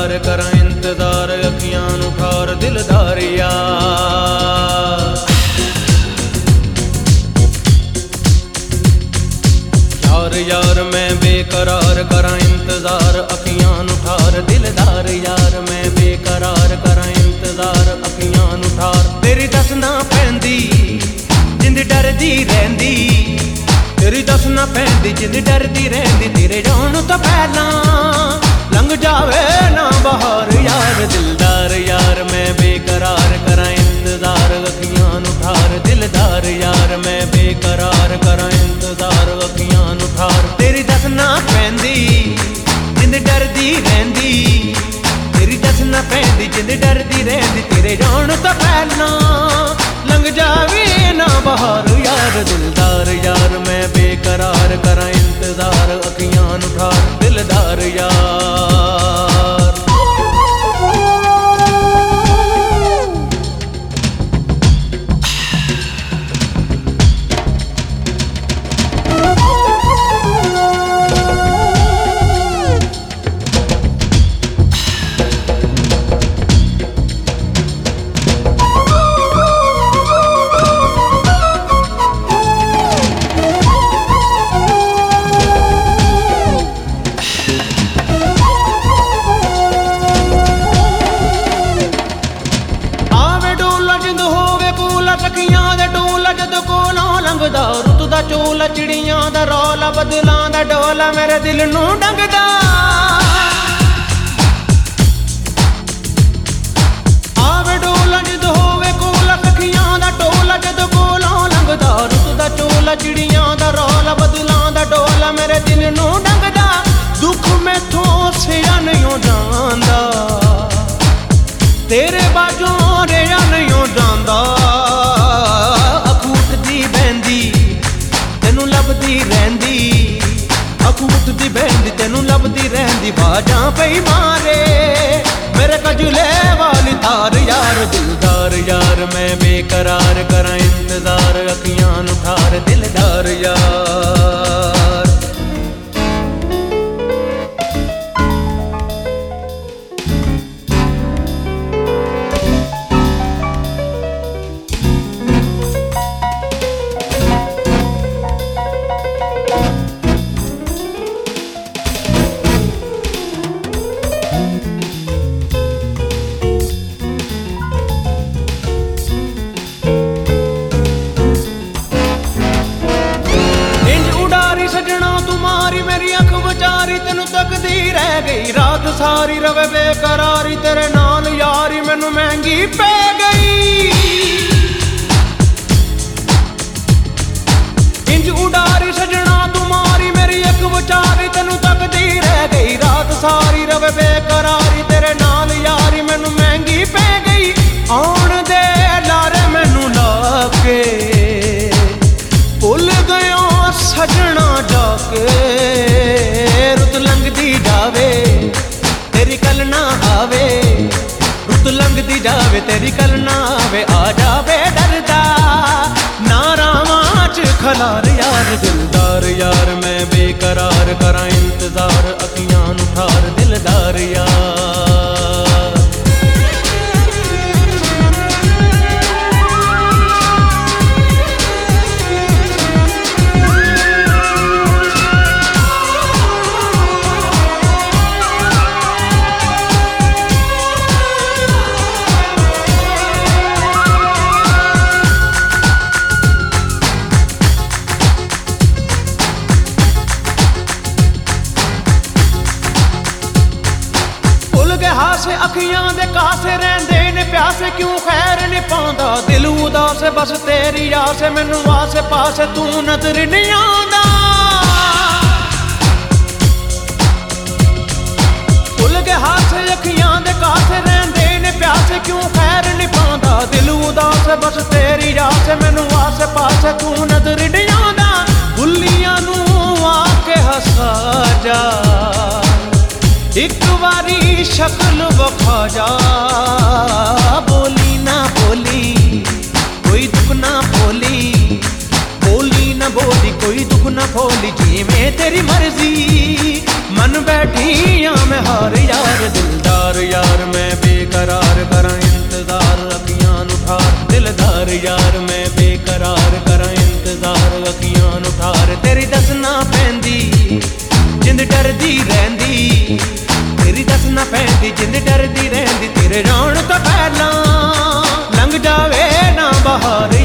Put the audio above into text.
करार करा इंतजार अखियां नू ठार दिलदार यार। यार यार मैं बेकरार करा इंतजार अखियां नू ठार दिलदार यार। मैं बेकरार करा इंतजार अखियां नू ठार। तेरी दसना पैंदी जिंद डरदी रैंदी, तेरी दसना पैंदी जिंद डरदी रैंदी। तेरे जान तो पहला लंघ जावे ना बहार यार दिलदार यार। मैं बेकरार करा इंतजार अखियां नू ठार दिलदार यार। मैं बेकरार करा इंतजार अखियां नू ठार। तेरी दसना पैंदी जिंद डरदी रैंदी, तेरी दसना पैंदी जिंद डरदी रैंदी। तेरे जान तो पहला लंघ जावे ना बहार यार दिलदार यार। मैं बेकरार करा इंतजार अखियां नू ठार दिलदार यार। रुत दा चोला चिड़ियां दा रौला बदलां दा डोला मेरे दिल नू डंगदा। आवे डोला जद होवे कोला सखियां दा टोला जद कोलों लंघदा। रुत दा चोला चिड़ियां दा रौला बदलां दा डोला मेरे दिल नू डंगदा। दुख मैथों सिया नहीं जांदा, तेरे बाजों रेया नहीं जांदा। लभदी रैंदी अखू उठदी बहंदी तेनू लभदी रैंदी। बाजां पई मारे मेरे कजले वाली तार यार दिलदार यार। मैं बेकरार करा इंतजार अखियां नू ठार दिलदार यार। तेनू तकदी रह गई रात सारी रवे बेकरारी। तेरे नाल यारी मैनू महंगी पै गई। इंज उडारी सजना तुम्हारी मेरी एक विचारी। तेनू तकदी रह गई रात सारी रवे बेकरारी। तेरे नाल यारी मैनू महंगी पै गई। आउण दे लारे मैनू ला के भुल गया सजना जाके। रुत लंघदी जावे तेरी कल ना आवे, रुत लंघदी जावे तेरी कल ना आवे। आ जावे डरदा ना रावां च खलार यार दिलदार यार। मैं बेकरार करा इंतजार अखियां नू ठार दिलदार यार। हासे अखियां दे कासे रहंदे ने प्यासे क्यों खैर नहीं पांदा। दिल उदास बस तेरी आस मैनू आसे पासे तू नजर नहीं आंदा। भुल गए हासे अखियां दे कासे रहंदे ने प्यासे क्यों खैर नहीं पांदा। दिल उदास बस तेरी आस मैनू आसे पासे तू नजर नहीं आंदा। बुल्लियां नू आके हसा जा एक बारी शक्ल वखा जा। बोली ना बोली कोई दुख ना बोली, बोली ना बोली कोई दुख ना बोली। जी में तेरी मर्जी मन बैठी आ मैं हार यार दिलदार यार मैं बेकरार करा इंतजार अखियां नू ठार दिलदार यार मैं बेकरार करा इंतजार अखियां नू ठार तेरी दसना पैंदी जिंद डरदी रहिंदी तेरी दसना पैंदी जिंद डरदी रहिंदी तेरे रौण तो पहला लंघ जावे ना बहार